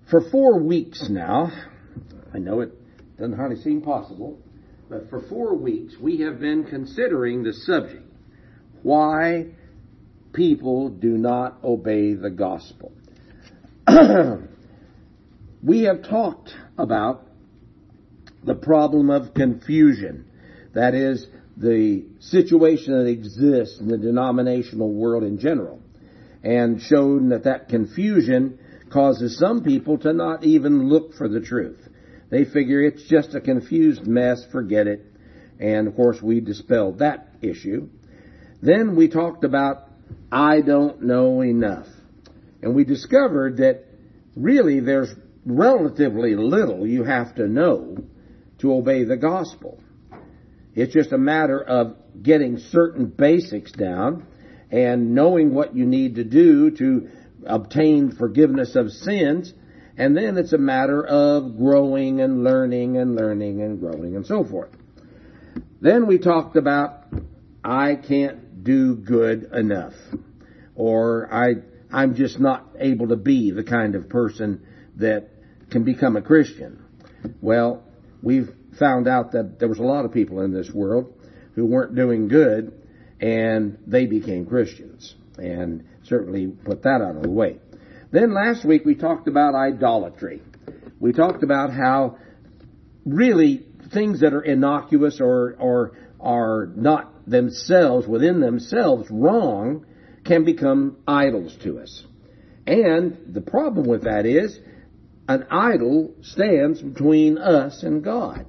For 4 weeks now, I know it doesn't hardly seem possible, but for 4 weeks we have been considering the subject, why people do not obey the gospel. We have talked about the problem of confusion. That is, the situation that exists in the denominational world in general, and shown that confusion causes some people to not even look for the truth. They figure it's just a confused mess, forget it. And of course we dispelled that issue. Then we talked about I don't know enough. And we discovered that really there's relatively little you have to know to obey the gospel. It's just a matter of getting certain basics down and knowing what you need to do to obtain forgiveness of sins. And then it's a matter of growing and learning and learning and growing and so forth. Then we talked about I can't do good enough, or I'm just not able to be the kind of person that can become a Christian. Well, we've found out that there was a lot of people in this world who weren't doing good, and they became Christians, and certainly put that out of the way. Then last week we talked about idolatry. We talked about how really things that are innocuous or are not themselves, within themselves, wrong, can become idols to us. And the problem with that is an idol stands between us and God.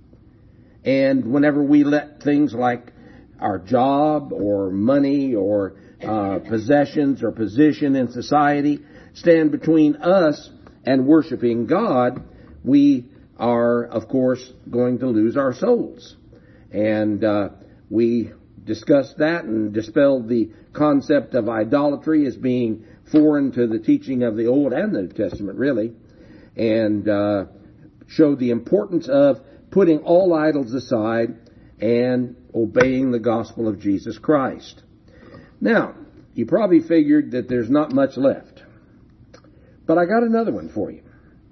And whenever we let things like our job or money or possessions or position in society stand between us and worshiping God, we are, of course, going to lose our souls. And we discussed that and dispelled the concept of idolatry as being foreign to the teaching of the Old and the New Testament, really, and showed the importance of putting all idols aside and obeying the gospel of Jesus Christ. Now, you probably figured that there's not much left, but I got another one for you.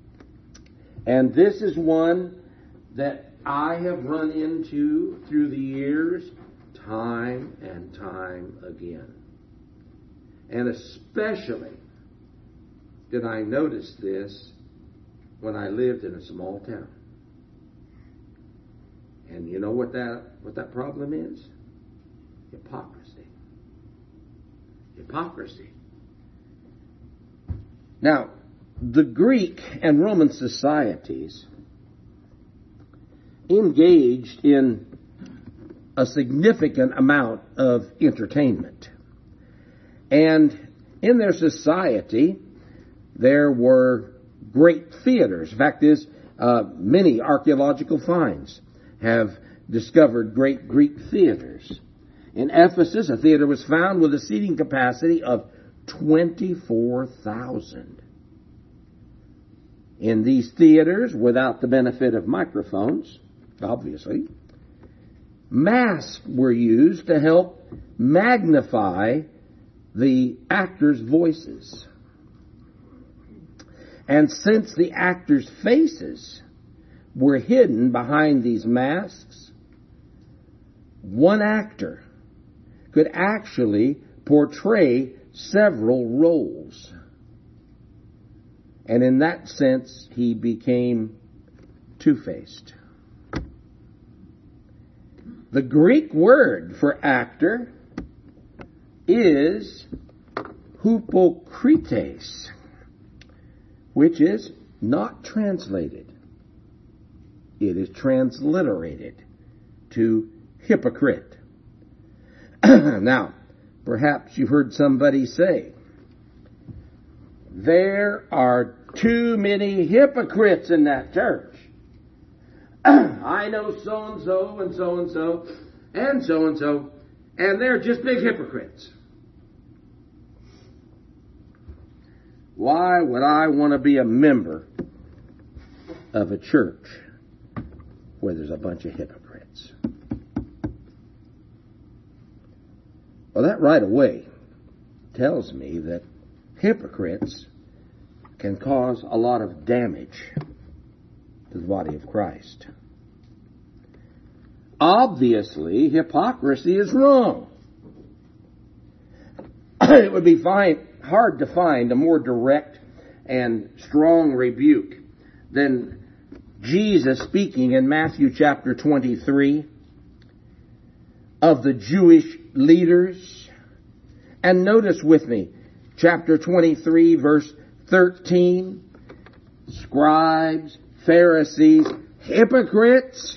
And this is one that I have run into through the years time and time again. And especially did I notice this when I lived in a small town. And you know what that problem is? Hypocrisy. Hypocrisy. Now, the Greek and Roman societies engaged in a significant amount of entertainment. And in their society, there were great theaters. The fact is, many archaeological finds have discovered great Greek theaters. In Ephesus, a theater was found with a seating capacity of 24,000. In these theaters, without the benefit of microphones, obviously, masks were used to help magnify the actors' voices. And since the actors' faces were hidden behind these masks, one actor could actually portray several roles. And in that sense, he became two-faced. The Greek word for actor is hypokrites, which is not translated. It is transliterated to hypocrite. Now, perhaps you've heard somebody say, there are too many hypocrites in that church. I know so-and-so and so-and-so and so-and-so, and they're just big hypocrites. Why would I want to be a member of a church where there's a bunch of hypocrites? Well, that right away tells me that hypocrites can cause a lot of damage to the body of Christ. Obviously, hypocrisy is wrong. It would be hard to find a more direct and strong rebuke than Jesus speaking in Matthew chapter 23 of the Jewish leaders. And notice with me, chapter 23, verse 13, scribes, Pharisees, hypocrites.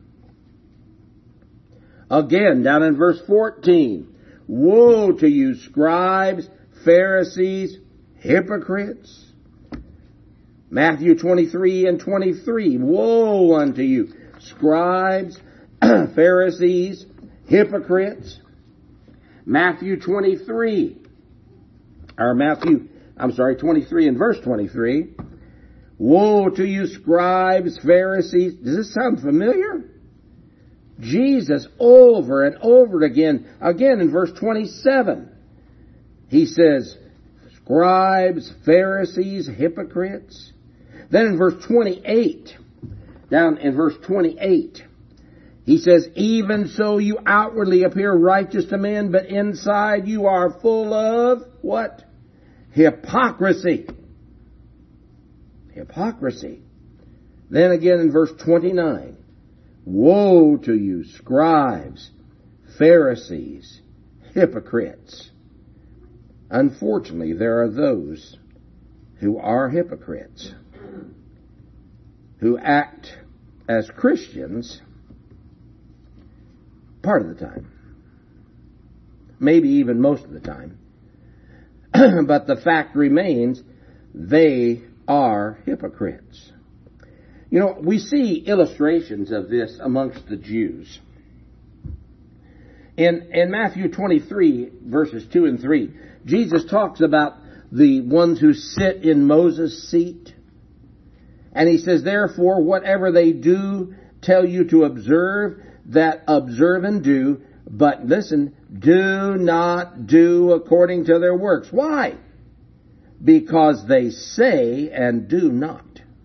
Again, down in verse 14, woe to you, scribes, Pharisees, hypocrites. Matthew 23 and 23, woe unto you, scribes, Pharisees, hypocrites. Matthew 23 and verse 23, woe to you, scribes, Pharisees. Does this sound familiar? Jesus over and over again in verse 27, he says, scribes, Pharisees, hypocrites. Then in verse 28, down in verse 28, he says, even so you outwardly appear righteous to men, but inside you are full of what? Hypocrisy. Hypocrisy. Then again in verse 29, woe to you, scribes, Pharisees, hypocrites. Unfortunately, there are those who are hypocrites, who act as Christians part of the time, maybe even most of the time. But the fact remains, they are hypocrites. You know, we see illustrations of this amongst the Jews. In Matthew 23, verses 2 and 3, Jesus talks about the ones who sit in Moses' seat. And he says, therefore, whatever they do tell you to observe, that observe and do. But listen, do not do according to their works. Why? Because they say and do not.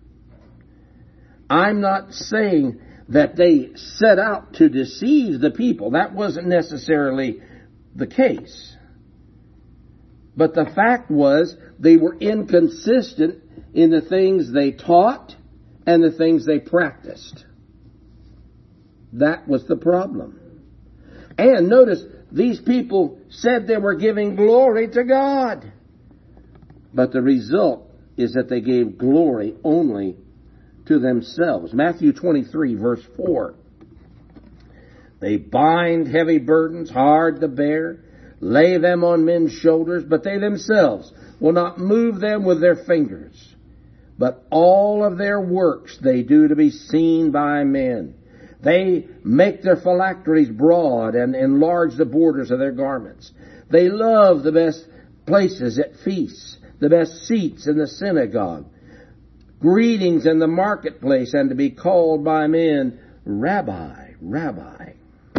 I'm not saying that they set out to deceive the people. That wasn't necessarily the case. But the fact was, they were inconsistent in the things they taught and the things they practiced. That was the problem. And notice, these people said they were giving glory to God. But the result is that they gave glory only to themselves. Matthew 23, verse 4. They bind heavy burdens, hard to bear, lay them on men's shoulders, but they themselves will not move them with their fingers. But all of their works they do to be seen by men. They make their phylacteries broad and enlarge the borders of their garments. They love the best places at feasts, the best seats in the synagogue, greetings in the marketplace, and to be called by men, Rabbi, Rabbi.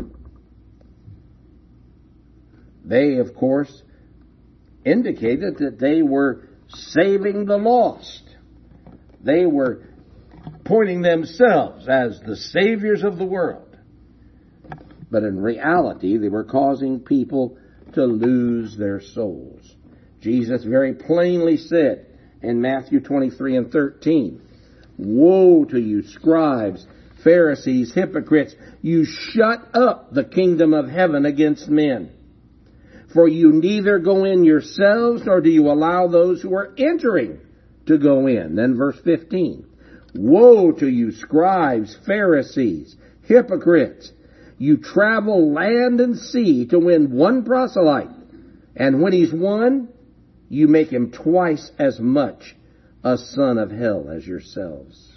They, of course, indicated that they were saving the lost. They were pointing themselves as the saviors of the world. But in reality, they were causing people to lose their souls. Jesus very plainly said in Matthew 23 and 13, woe to you, scribes, Pharisees, hypocrites! You shut up the kingdom of heaven against men. For you neither go in yourselves, nor do you allow those who are entering to go in. Then verse 15. Woe to you, scribes, Pharisees, hypocrites! You travel land and sea to win one proselyte, and when he's won, you make him twice as much a son of hell as yourselves.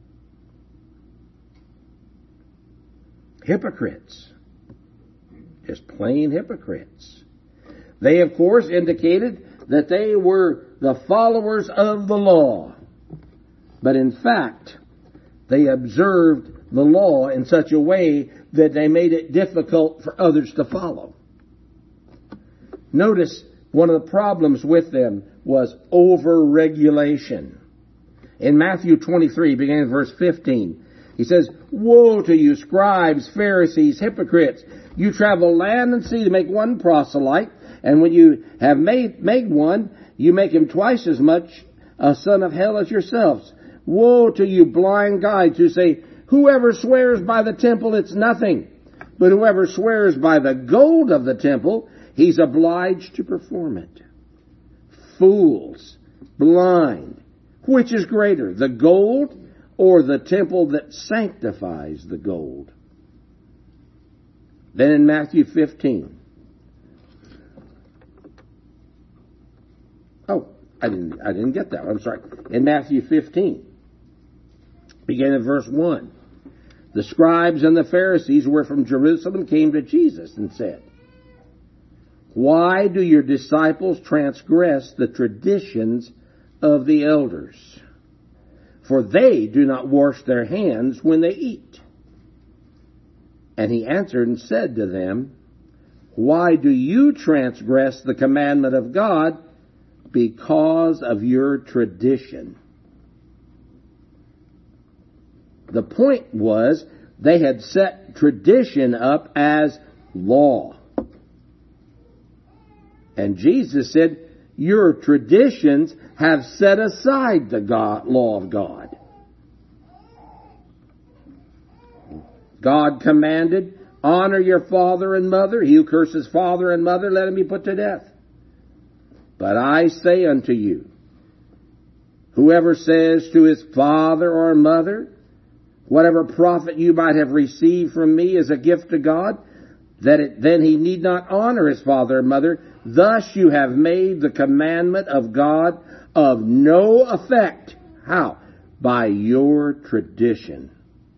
Hypocrites. Just plain hypocrites. They, of course, indicated that they were the followers of the law. But in fact, they observed the law in such a way that they made it difficult for others to follow. Notice One of the problems with them was over-regulation. In Matthew 23, beginning at verse 15, he says, "Woe to you, scribes, Pharisees, hypocrites! You travel land and sea to make one proselyte, and when you have made one, you make him twice as much a son of hell as yourselves. Woe to you, blind guides, who say, whoever swears by the temple, it's nothing. But whoever swears by the gold of the temple, he's obliged to perform it. Fools, blind, which is greater, the gold or the temple that sanctifies the gold?" Then in Matthew 15. Oh, I didn't get that. I'm sorry. In Matthew 15, beginning at verse 1. "The scribes and the Pharisees who were from Jerusalem came to Jesus and said, 'Why do your disciples transgress the traditions of the elders? For they do not wash their hands when they eat.' And he answered and said to them, 'Why do you transgress the commandment of God? Because of your tradition.'" The point was, they had set tradition up as law. And Jesus said, your traditions have set aside the law of God. God commanded, "Honor your father and mother. He who curses father and mother, let him be put to death. But I say unto you, whoever says to his father or mother, whatever profit you might have received from me is a gift to God, then he need not honor his father and mother. Thus you have made the commandment of God of no effect." How? By your tradition.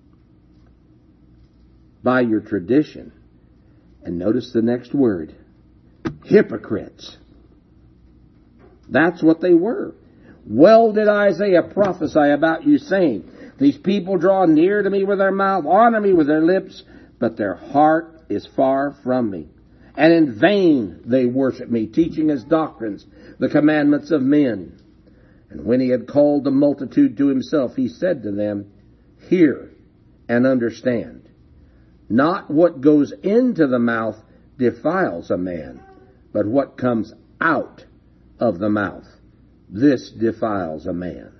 By your tradition. And notice the next word. Hypocrites. That's what they were. "Well did Isaiah prophesy about you, saying, these people draw near to me with their mouth, honor me with their lips, but their heart is far from me. And in vain they worship me, teaching as doctrines the commandments of men." And when he had called the multitude to himself, he said to them, "Hear and understand. Not what goes into the mouth defiles a man, but what comes out of the mouth, this defiles a man."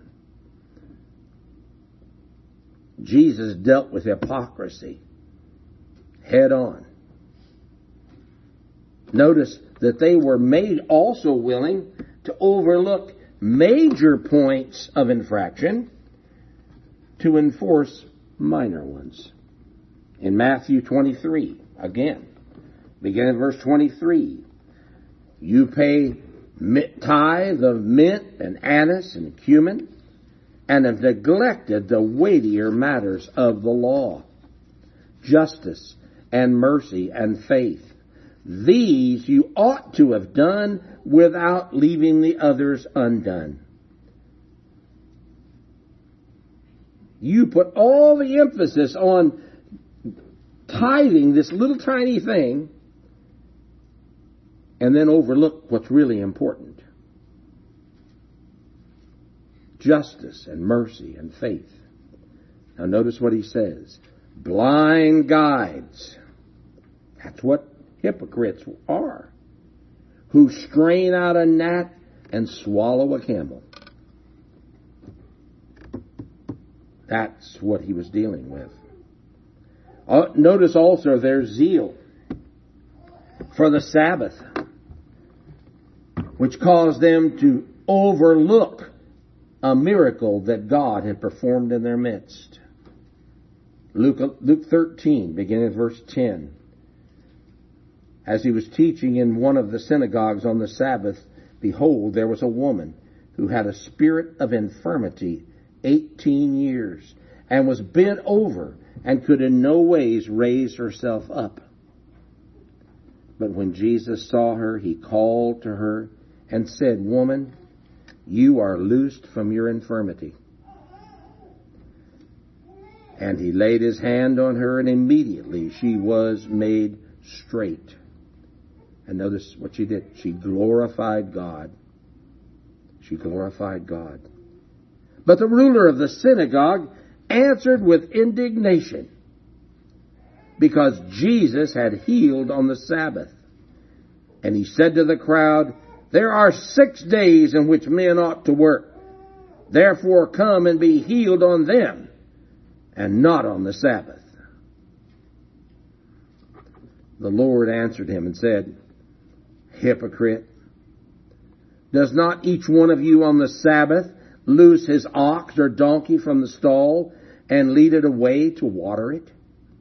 Jesus dealt with hypocrisy head on. Notice that they were made also willing to overlook major points of infraction to enforce minor ones. In Matthew 23, again, beginning at verse 23, "You pay tithe of mint and anise and cumin, and have neglected the weightier matters of the law, justice and mercy and faith. These you ought to have done without leaving the others undone." You put all the emphasis on tithing, this little tiny thing, and then overlook what's really important. Justice and mercy and faith. Now notice what he says. Blind guides. That's what hypocrites are. Who strain out a gnat and swallow a camel. That's what he was dealing with. Notice also their zeal for the Sabbath, which caused them to overlook a miracle that God had performed in their midst. Luke 13, beginning at verse 10. As he was teaching in one of the synagogues on the Sabbath, behold, there was a woman who had a spirit of infirmity 18 years, and was bent over, and could in no ways raise herself up. But when Jesus saw her, he called to her and said, "Woman, you are loosed from your infirmity." And he laid his hand on her, and immediately she was made straight. And notice what she did. She glorified God. She glorified God. But the ruler of the synagogue answered with indignation, because Jesus had healed on the Sabbath. And he said to the crowd, "There are 6 days in which men ought to work. Therefore come and be healed on them, and not on the Sabbath." The Lord answered him and said, "Hypocrite, does not each one of you on the Sabbath loose his ox or donkey from the stall and lead it away to water it?"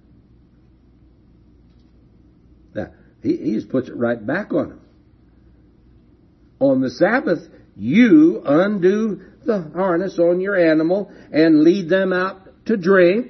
Now, he just puts it right back on him. On the Sabbath, you undo the harness on your animal and lead them out to drink.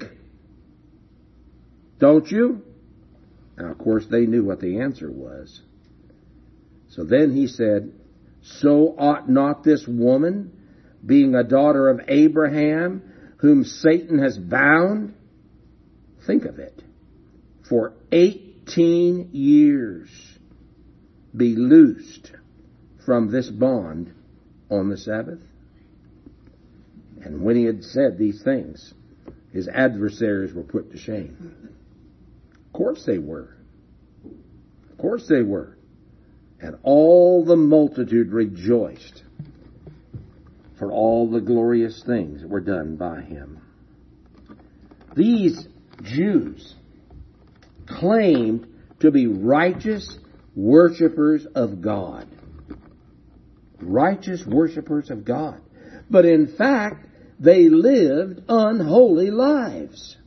Don't you? Now, of course, they knew what the answer was. So then he said, "So ought not this woman, being a daughter of Abraham, whom Satan has bound," think of it, "for 18 years, be loosed from this bond on the Sabbath?" And when he had said these things, his adversaries were put to shame. Of course they were. Of course they were. And all the multitude rejoiced for all the glorious things that were done by him. These Jews claimed to be righteous worshipers of God. Righteous worshipers of God. But in fact, they lived unholy lives.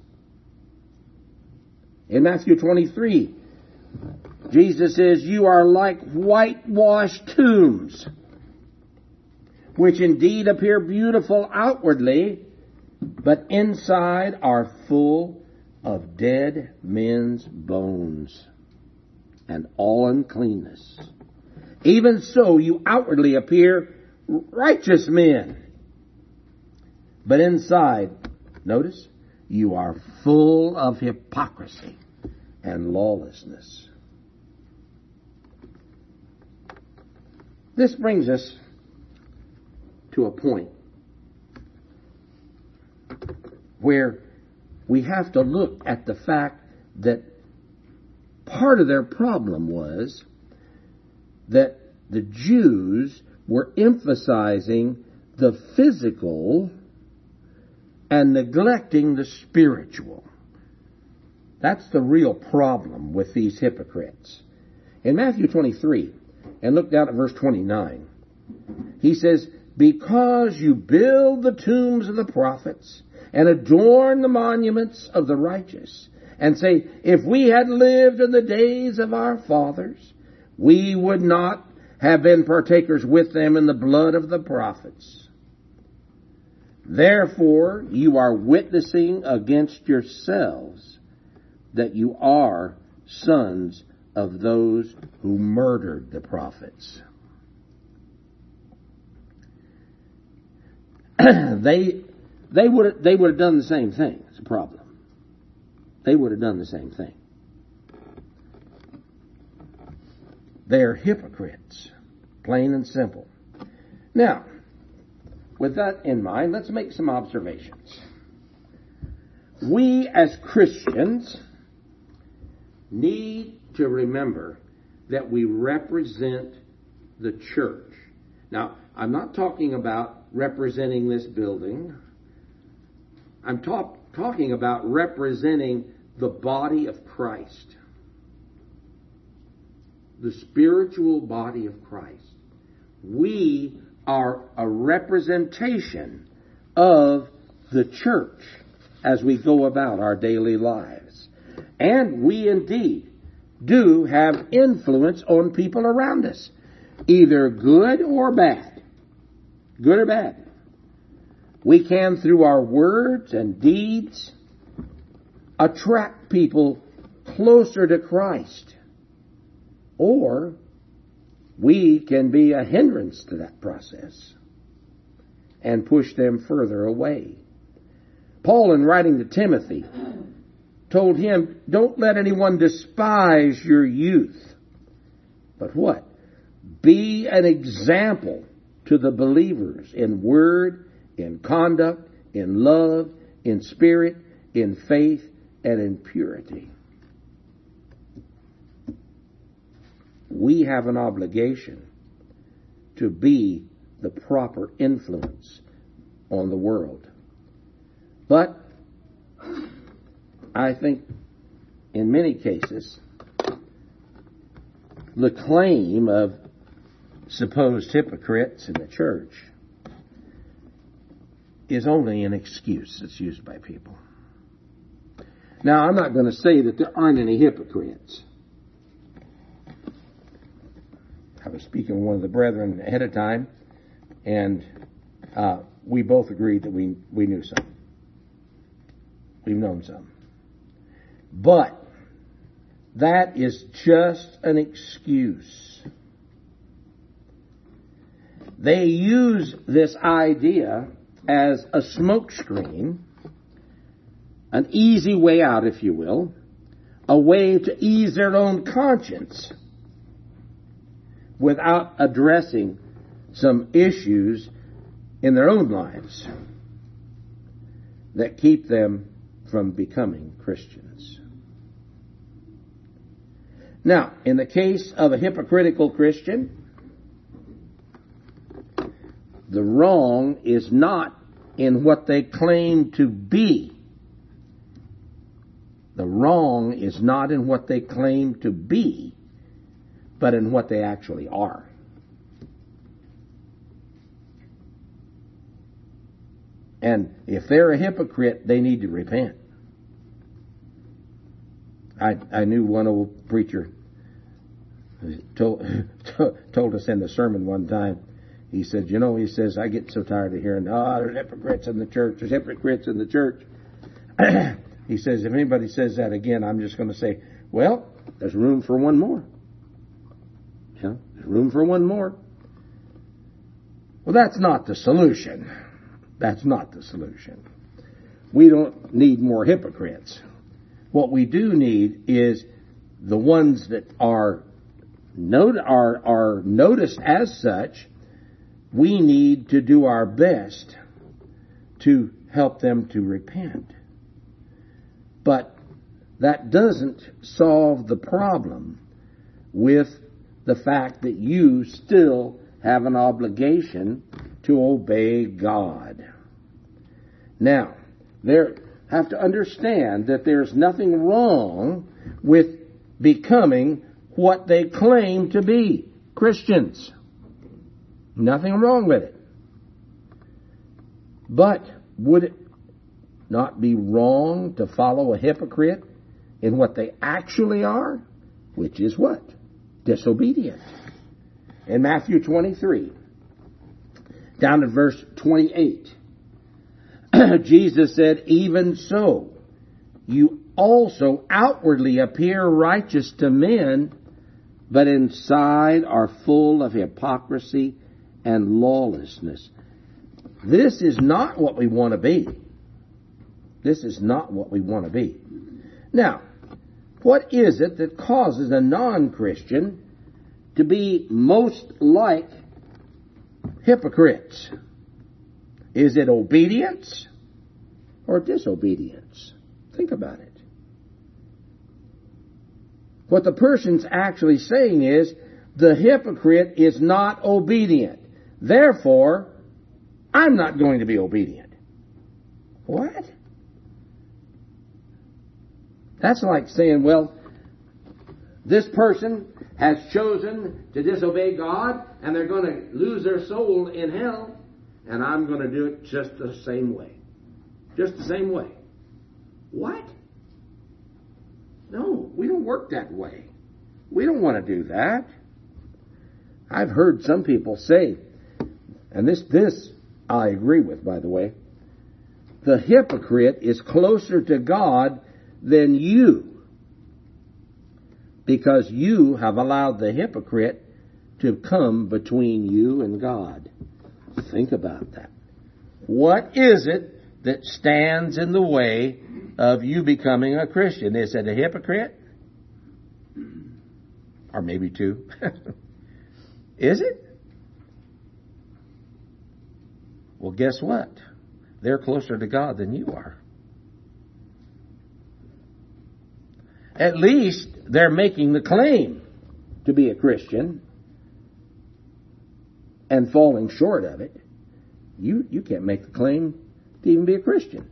In Matthew 23, Jesus says, "You are like whitewashed tombs, which indeed appear beautiful outwardly, but inside are full of dead men's bones and all uncleanness. Even so, you outwardly appear righteous men, but inside, notice, you are full of hypocrisy and lawlessness." This brings us to a point where we have to look at the fact that part of their problem was that the Jews were emphasizing the physical and neglecting the spiritual. That's the real problem with these hypocrites. In Matthew 23, and look down at verse 29, he says, "Because you build the tombs of the prophets and adorn the monuments of the righteous, and say, if we had lived in the days of our fathers, we would not have been partakers with them in the blood of the prophets. Therefore, you are witnessing against yourselves that you are sons of those who murdered the prophets." They would have done the same thing. It's a problem. They would have done the same thing. They're hypocrites, plain and simple. Now, with that in mind, let's make some observations. We as Christians need to remember that we represent the church. Now, I'm not talking about representing this building. I'm talking about representing the body of Christ. The spiritual body of Christ. We are a representation of the church as we go about our daily lives. And we indeed do have influence on people around us, either good or bad. Good or bad. We can, through our words and deeds, attract people closer to Christ. Or we can be a hindrance to that process and push them further away. Paul, in writing to Timothy, told him, don't let anyone despise your youth, But what? Be an example to the believers in word, in conduct, in love, in spirit, in faith, and in purity. We have an obligation to be the proper influence on the world. But I think in many cases, the claim of supposed hypocrites in the church is only an excuse that's used by people. Now, I'm not going to say that there aren't any hypocrites. I was speaking with one of the brethren ahead of time, and we both agreed that we knew some. We've known some. But that is just an excuse. They use this idea as a smokescreen, an easy way out, if you will, a way to ease their own conscience without addressing some issues in their own lives that keep them from becoming Christians. Now, in the case of a hypocritical Christian, the wrong is not in what they claim to be. The wrong is not in what they claim to be, but in what they actually are. And if they're a hypocrite, they need to repent. I knew one old preacher told us in the sermon one time. He said, he says, I get so tired of hearing, there's hypocrites in the church. There's hypocrites in the church. He says, if anybody says that again, I'm just going to say, well, there's room for one more. There's room for one more. Well, that's not the solution. That's not the solution. We don't need more hypocrites. What we do need is the ones that are noticed as such. We need to do our best to help them to repent. But that doesn't solve the problem with the fact that you still have an obligation to obey God. Now, have to understand that there's nothing wrong with becoming what they claim to be, Christians. Nothing wrong with it. But would it not be wrong to follow a hypocrite in what they actually are? Which is what? Disobedient. In Matthew 23, down at verse 28, Jesus said, even so, you also outwardly appear righteous to men, but inside are full of hypocrisy and lawlessness. This is not what we want to be. This is not what we want to be. Now, what is it that causes a non-Christian to be most like hypocrites? Is it obedience or disobedience? Think about it. What the person's actually saying is, the hypocrite is not obedient. Therefore, I'm not going to be obedient. What? That's like saying, well, this person has chosen to disobey God, and they're going to lose their soul in hell, and I'm going to do it just the same way. Just the same way. What? No, we don't work that way. We don't want to do that. I've heard some people say, and this I agree with, by the way, the hypocrite is closer to God than you, because you have allowed the hypocrite to come between you and God. Think about that. What is it that stands in the way of you becoming a Christian? Is it a hypocrite? Or maybe 2. Is it? Well, guess what? They're closer to God than you are. At least they're making the claim to be a Christian and falling short of it. You can't make the claim to even be a Christian.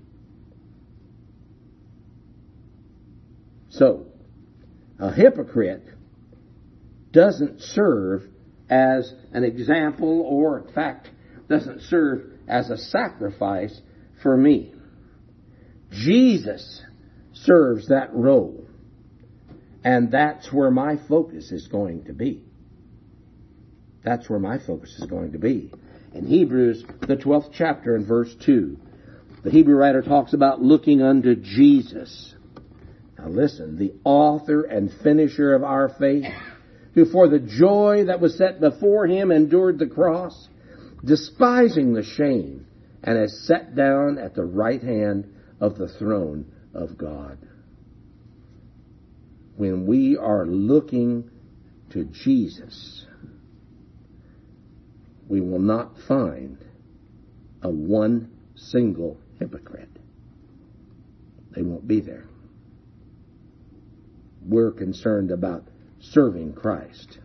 So, a hypocrite doesn't serve as an example, or in fact, doesn't serve as a sacrifice for me. Jesus serves that role. And that's where my focus is going to be. That's where my focus is going to be. In Hebrews, the 12th chapter and verse 2, the Hebrew writer talks about looking unto Jesus. Now listen, the author and finisher of our faith, who for the joy that was set before him endured the cross, despising the shame, and has sat down at the right hand of the throne of God. When we are looking to Jesus, we will not find a one single hypocrite. They won't be there. We're concerned about serving Christ.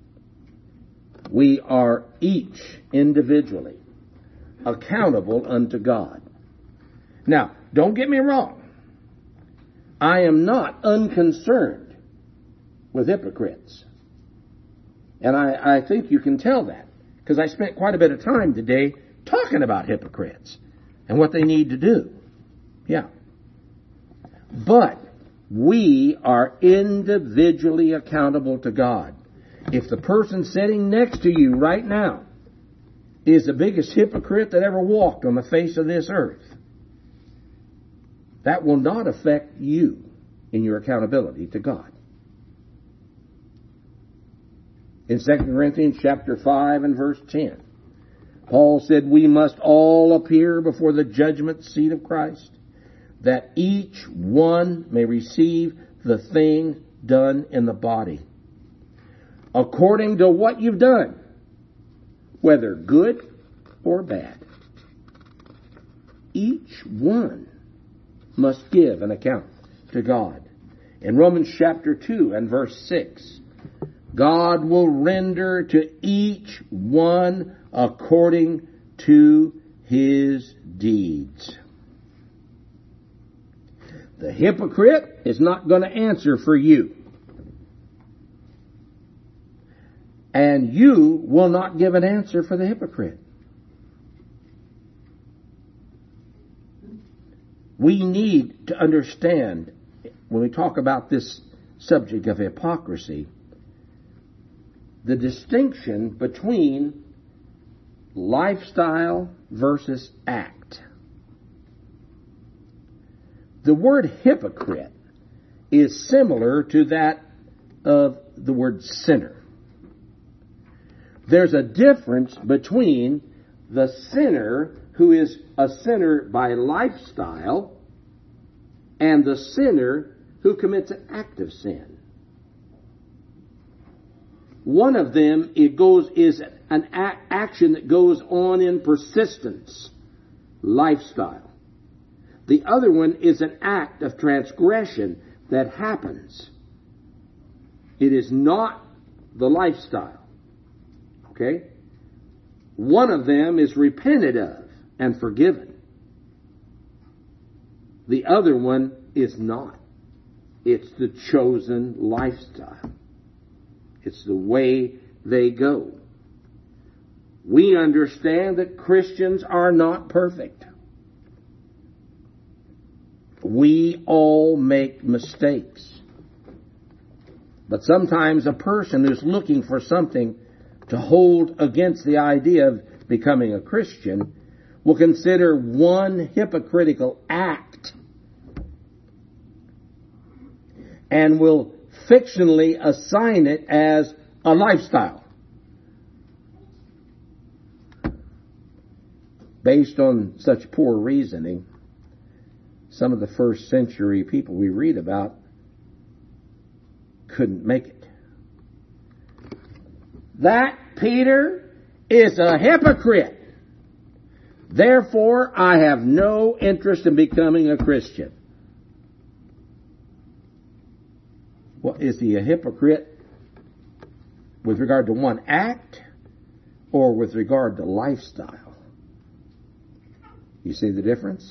We are each individually accountable unto God. Now, don't get me wrong. I am not unconcerned with hypocrites. And I think you can tell that, because I spent quite a bit of time today talking about hypocrites and what they need to do. Yeah. But we are individually accountable to God. If the person sitting next to you right now is the biggest hypocrite that ever walked on the face of this earth, that will not affect you in your accountability to God. In 2 Corinthians chapter 5 and verse 10, Paul said, we must all appear before the judgment seat of Christ, that each one may receive the thing done in the body, according to what you've done, whether good or bad. Each one must give an account to God. In Romans chapter 2 and verse 6, God will render to each one according to his deeds. The hypocrite is not going to answer for you. And you will not give an answer for the hypocrite. We need to understand, when we talk about this subject of hypocrisy, the distinction between lifestyle versus act. The word hypocrite is similar to that of the word sinner. There's a difference between the sinner who is a sinner by lifestyle and the sinner who commits an act of sin. One of them is an action that goes on in persistence, lifestyle. The other one is an act of transgression that happens. It is not the lifestyle. Okay? One of them is repented of and forgiven. The other one is not. It's the chosen lifestyle. It's the way they go. We understand that Christians are not perfect. We all make mistakes. But sometimes a person who's looking for something to hold against the idea of becoming a Christian will consider one hypocritical act and will fictionally assign it as a lifestyle. Based on such poor reasoning, some of the first century people we read about couldn't make it. that Peter is a hypocrite. Therefore, I have no interest in becoming a Christian. Well, is he a hypocrite with regard to one act or with regard to lifestyle? You see the difference?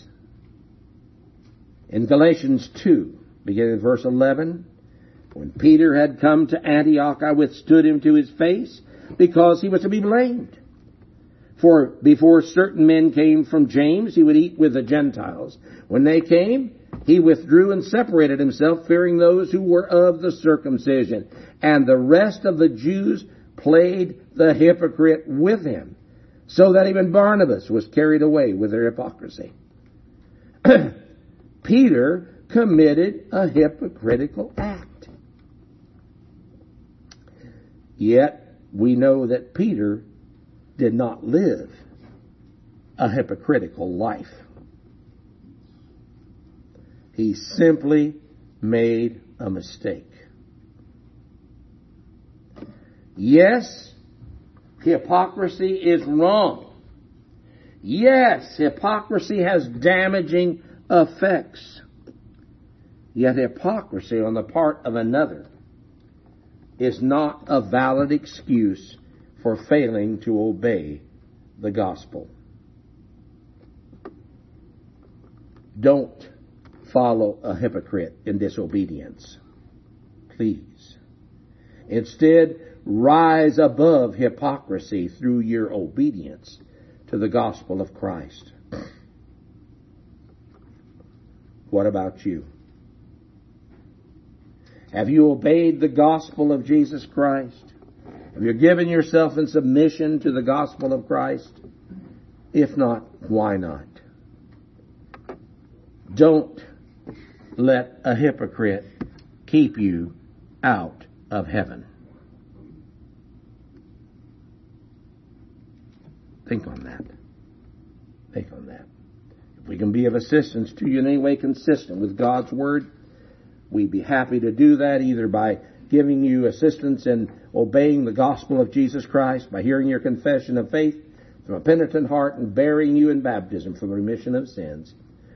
In Galatians 2, beginning at verse 11, when Peter had come to Antioch, I withstood him to his face because he was to be blamed. For before certain men came from James, he would eat with the Gentiles. When they came, he withdrew and separated himself, fearing those who were of the circumcision. And the rest of the Jews played the hypocrite with him, so that even Barnabas was carried away with their hypocrisy. Peter committed a hypocritical act. Yet we know that Peter did not live a hypocritical life. He simply made a mistake. Yes, hypocrisy is wrong. Yes, hypocrisy has damaging effects. Yet hypocrisy on the part of another is not a valid excuse for failing to obey the gospel. Don't follow a hypocrite in disobedience. Please. Instead, rise above hypocrisy through your obedience to the gospel of Christ. What about you? Have you obeyed the gospel of Jesus Christ? Have you given yourself in submission to the gospel of Christ? If not, why not? Don't let a hypocrite keep you out of heaven. Think on that. Think on that. If we can be of assistance to you in any way consistent with God's Word, we'd be happy to do that either by giving you assistance in obeying the gospel of Jesus Christ, by hearing your confession of faith from a penitent heart and burying you in baptism for the remission of sins,